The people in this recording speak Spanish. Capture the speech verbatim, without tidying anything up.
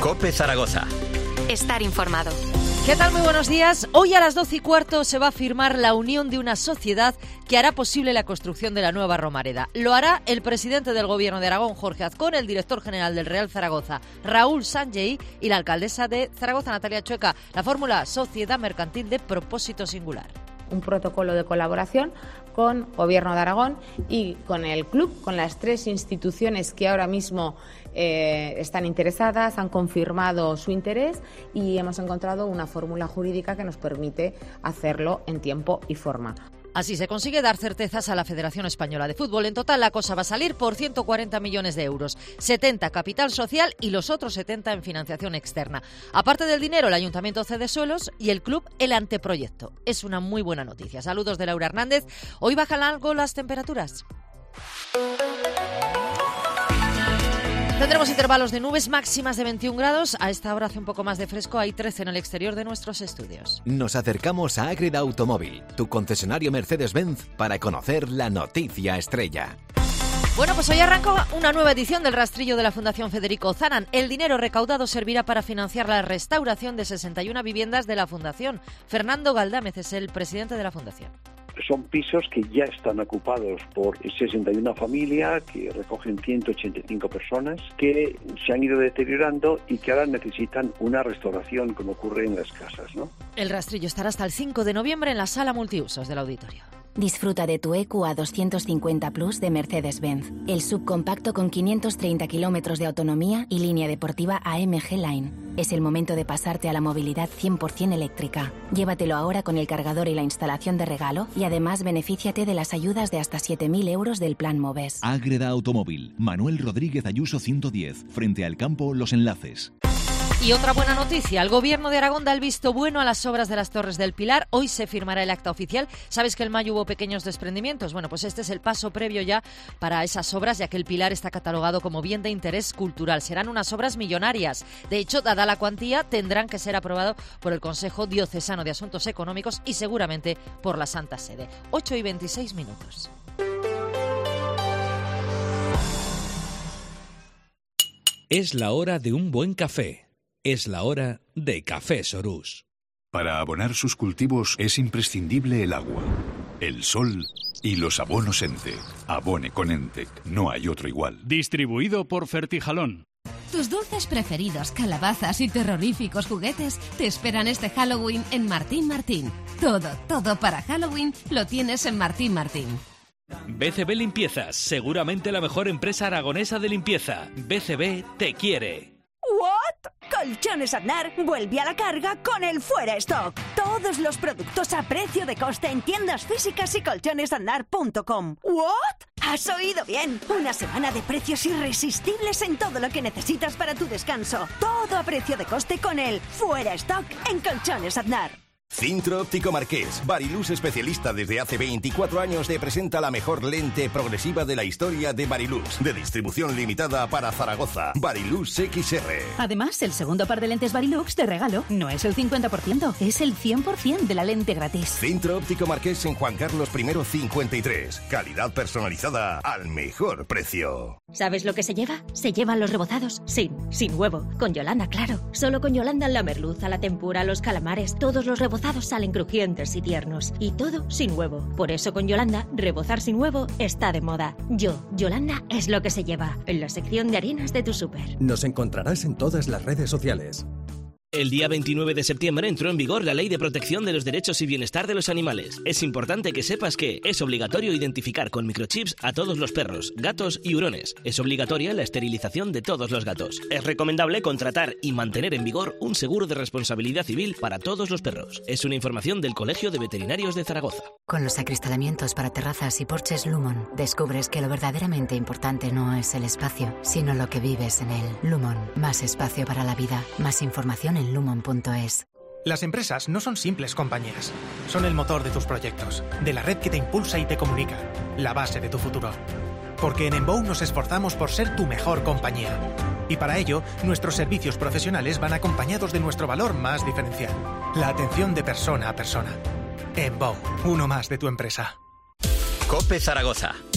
COPE Zaragoza. Estar informado. ¿Qué tal? Muy buenos días. Hoy a las doce y cuarto se va a firmar la unión de una sociedad que hará posible la construcción de la nueva Romareda. Lo hará el presidente del Gobierno de Aragón, Jorge Azcón, el director general del Real Zaragoza, Raúl Sanjei, y la alcaldesa de Zaragoza, Natalia Chueca. La fórmula: Sociedad Mercantil de Propósito Singular. Un protocolo de colaboración con Gobierno de Aragón y con el club, con las tres instituciones que ahora mismo eh, están interesadas, han confirmado su interés y hemos encontrado una fórmula jurídica que nos permite hacerlo en tiempo y forma. Así se consigue dar certezas a la Federación Española de Fútbol. En total, la cosa va a salir por ciento cuarenta millones de euros, setenta capital social y los otros setenta en financiación externa. Aparte del dinero, el Ayuntamiento cede suelos y el club el anteproyecto. Es una muy buena noticia. Saludos de Laura Hernández. Hoy bajan algo las temperaturas. Tendremos intervalos de nubes máximas de veintiún grados. A esta hora hace un poco más de fresco. Hay trece en el exterior de nuestros estudios. Nos acercamos a Ágreda Automóvil, tu concesionario Mercedes-Benz, para conocer la noticia estrella. Bueno, pues hoy arranca una nueva edición del rastrillo de la Fundación Federico Zanan. El dinero recaudado servirá para financiar la restauración de sesenta y una viviendas de la Fundación. Fernando Galdámez es el presidente de la Fundación. Son pisos que ya están ocupados por sesenta y una familias, que recogen ciento ochenta y cinco personas, que se han ido deteriorando y que ahora necesitan una restauración, como ocurre en las casas, ¿no? El rastrillo estará hasta el cinco de noviembre en la sala multiusos del auditorio. Disfruta de tu E Q A doscientos cincuenta Plus de Mercedes-Benz, el subcompacto con quinientos treinta kilómetros de autonomía y línea deportiva A M G Line. Es el momento de pasarte a la movilidad cien por ciento eléctrica. Llévatelo ahora con el cargador y la instalación de regalo y además benefíciate de las ayudas de hasta siete mil euros del Plan Moves. Ágreda Automóvil, Manuel Rodríguez Ayuso ciento diez, frente al campo Los Enlaces. Y otra buena noticia, el Gobierno de Aragón da el visto bueno a las obras de las Torres del Pilar. Hoy se firmará el acta oficial. ¿Sabes que en mayo hubo pequeños desprendimientos? Bueno, pues este es el paso previo ya para esas obras, ya que el Pilar está catalogado como bien de interés cultural. Serán unas obras millonarias. De hecho, dada la cuantía, tendrán que ser aprobados por el Consejo Diocesano de Asuntos Económicos y seguramente por la Santa Sede. ocho y veintiséis minutos. Es la hora de un buen café. Es la hora de Café Sorús. Para abonar sus cultivos es imprescindible el agua, el sol y los abonos ENTE. Abone con ENTEC, no hay otro igual. Distribuido por Fertijalón. Tus dulces preferidos, calabazas y terroríficos juguetes te esperan este Halloween en Martín Martín. Todo, todo para Halloween lo tienes en Martín Martín. B C B Limpiezas, seguramente la mejor empresa aragonesa de limpieza. B C B te quiere. ¿What? Colchones Aznar vuelve a la carga con el Fuera Stock. Todos los productos a precio de coste en tiendas físicas y colchones aznar punto com. ¿What? ¿Has oído bien? Una semana de precios irresistibles en todo lo que necesitas para tu descanso. Todo a precio de coste con el Fuera Stock en Colchones Aznar. Cintro Óptico Marqués, Barilux especialista desde hace veinticuatro años, te presenta la mejor lente progresiva de la historia de Barilux, de distribución limitada para Zaragoza, Barilux X R. Además, el segundo par de lentes Barilux de regalo no es el cincuenta por ciento, es el cien por ciento de la lente gratis. Cintro Óptico Marqués en Juan Carlos I cincuenta y tres, calidad personalizada al mejor precio. ¿Sabes lo que se lleva? Se llevan los rebozados, sin, sin huevo, con Yolanda, claro. Solo con Yolanda la merluza, la tempura, los calamares, todos los rebozados salen crujientes y tiernos. Y todo sin huevo. Por eso con Yolanda, rebozar sin huevo está de moda. Yo, Yolanda, es lo que se lleva. En la sección de harinas de tu súper. Nos encontrarás en todas las redes sociales. El día veintinueve de septiembre entró en vigor la Ley de Protección de los Derechos y Bienestar de los Animales. Es importante que sepas que es obligatorio identificar con microchips a todos los perros, gatos y hurones. Es obligatoria la esterilización de todos los gatos. Es recomendable contratar y mantener en vigor un seguro de responsabilidad civil para todos los perros. Es una información del Colegio de Veterinarios de Zaragoza. Con los acristalamientos para terrazas y porches Lumon, descubres que lo verdaderamente importante no es el espacio, sino lo que vives en él. Lumon, más espacio para la vida, más información en lumon punto es. Las empresas no son simples compañías. Son el motor de tus proyectos, de la red que te impulsa y te comunica, la base de tu futuro. Porque en Embow nos esforzamos por ser tu mejor compañía. Y para ello, nuestros servicios profesionales van acompañados de nuestro valor más diferencial, la atención de persona a persona. Embow, uno más de tu empresa. COPE Zaragoza.